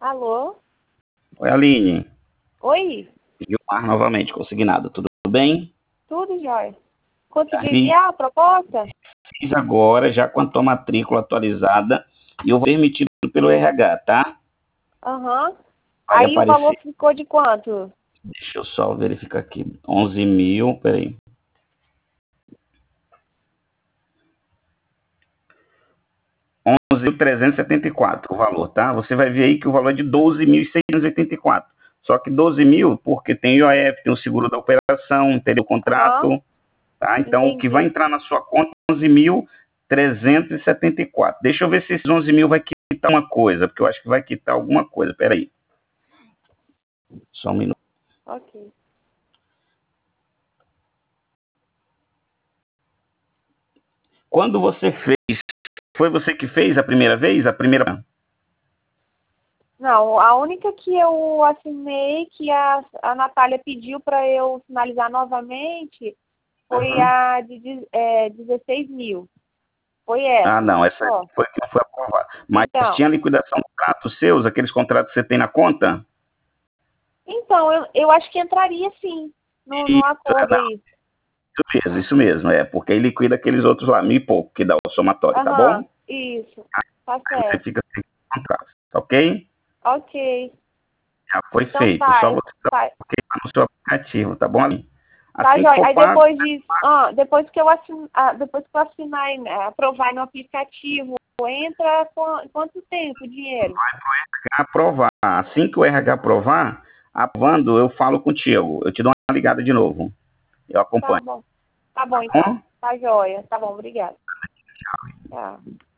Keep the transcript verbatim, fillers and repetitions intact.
Alô? Oi, Aline. Oi? Gilmar novamente, consignado. Tudo bem? Tudo jóia. Conseguiu Carlinhos, enviar a proposta? fiz agora, já com a tua matrícula atualizada, e eu vou permitido pelo R H, tá? Aham. Vai Aí o valor aparecer. ficou de quanto? Deixa eu só verificar aqui. onze mil, peraí. onze mil trezentos e setenta e quatro o valor, tá? Você vai ver aí que o valor é de doze mil seiscentos e oitenta e quatro. Só que doze mil, porque tem I O F, tem o seguro da operação, tem o Aham. contrato, tá? Então, o que vai Entendi. entrar na sua conta é onze mil trezentos e setenta e quatro. Deixa eu ver se esses onze mil vai quitar uma coisa, porque eu acho que vai quitar alguma coisa. Peraí. Só um minuto. Ok. Quando você fez, foi você que fez a primeira vez? A primeira. Não, a única que eu assinei, que a, a Natália pediu para eu finalizar novamente, foi Uhum. a de de- é, dezesseis mil. Foi Ah, essa. não, essa Só. foi que não foi aprovada. Mas Então, tinha liquidação de contratos seus, aqueles contratos que você tem na conta? então eu, eu acho que entraria sim no, no Isso, é, acordo não, aí. isso mesmo, isso mesmo, é, porque aí liquida aqueles outros lá, mil e pouco, que dá o somatório, tá Aham, bom? isso. Tá Aí você certo. fica sem contrato, ok? Ok. Já foi Então feito, tá, só eu- você tá, colocar no seu aplicativo, tá bom, Ali? tá, Assim que joia. for Aí pago, depois disso, ah, depois que eu assin, ah, depois que eu assinar, e, né, aprovar no aplicativo, entra qu- quanto tempo o dinheiro? aprovar. Assim que o R H aprovar, aprovando, eu falo contigo. Eu te dou uma ligada de novo. Eu Tá acompanho. bom. Tá bom Tá então. bom? Tá joia. Tá bom, obrigada. Tchau.